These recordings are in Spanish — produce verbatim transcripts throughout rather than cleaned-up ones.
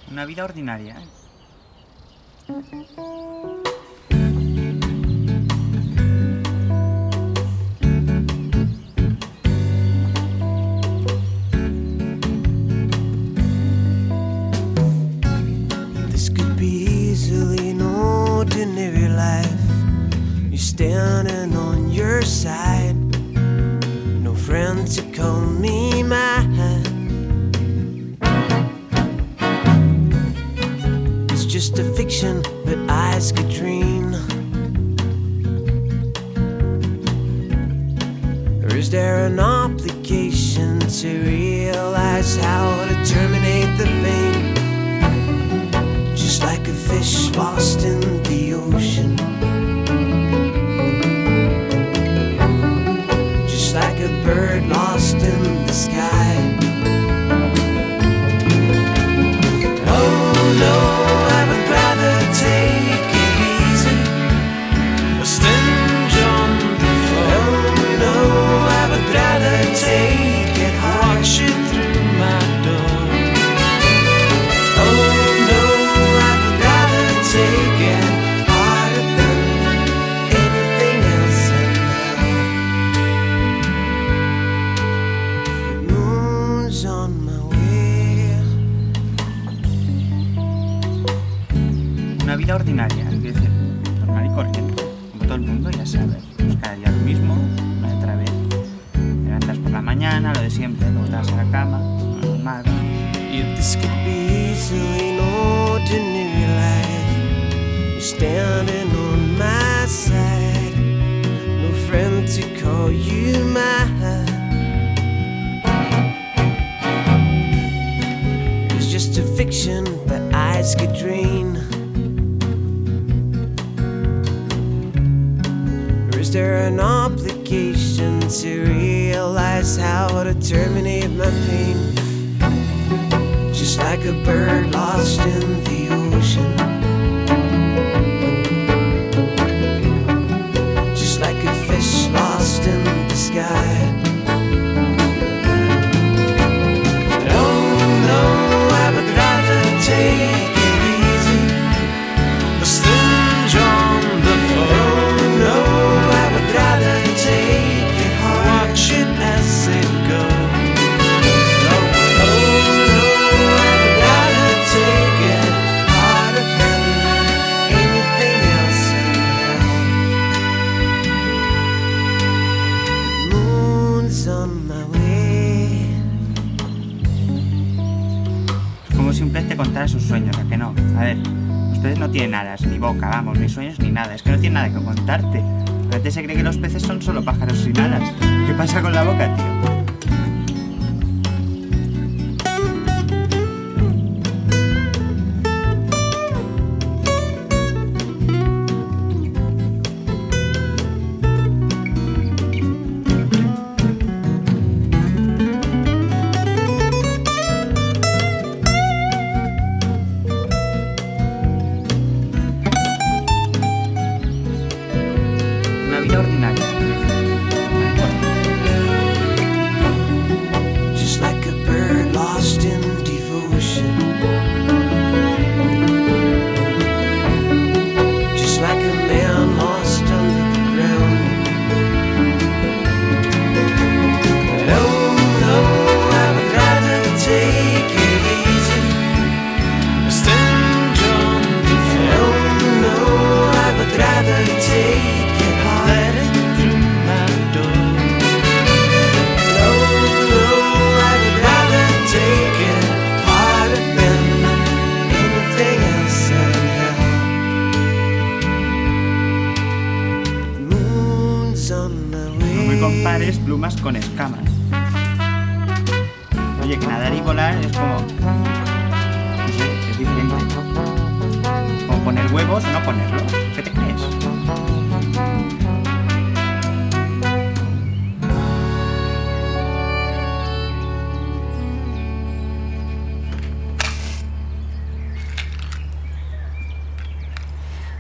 Una vida ordinaria, ¿eh? This could be easily an ordinary life. You're standing on your side, no friend to call me mine. It's just a fiction, but eyes could dream. Or is there an obligation to realize how to terminate the pain? Just like a fish lost in the ocean, just like a bird lost in the sky. Oh no, I would rather take it easy, or stinge on the floor. Oh no, I would rather take it hard, watch it through my door. Oh no, I would rather take it harder than anything else in hell. The moon's on my way. Una vida ordinaria, es decir, normal y corriente, como todo el mundo, ya sabes. Pues cada día lo mismo, una y otra vez. Te levantas por la mañana, lo de siempre, luego te vas a la cama, lo normal. Yeah, this could be easily an ordinary life. You're standing on my side, no friend to call you mine. It's just a fiction, but eyes could dream. Or is there an obligation to realize how to terminate my pain? Just like a bird lost in the ocean, just like a fish lost in the sky. Oh no, I would rather take it easy, or stinge on the floor. Oh no, I would rather take it hard, watch it as it goes. Como si un pez te contara sus sueños, ¿a que no? A ver, los peces no tienen alas, ni boca, vamos, ni sueños, ni nada. Es que no tienen nada que contarte. La gente se cree que los peces son solo pájaros sin alas. ¿Qué pasa con la boca, tío? Una vida ordinaria. Just like a bird lost in devotion, just like a man lost under the ground. But oh no, I would rather take it easy, or stinge on the floor. Oh no, I would rather take it hard, let it through my door. Oh no, I would rather take it harder than anything else in hell. Moon's on my way. No me compares plumas con escamas. Oye, que nadar y volar es como... No sé, es diferente. Como poner huevos o no ponerlos. ¿Qué te crees?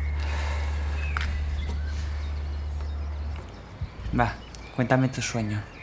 Va, cuéntame tu sueño.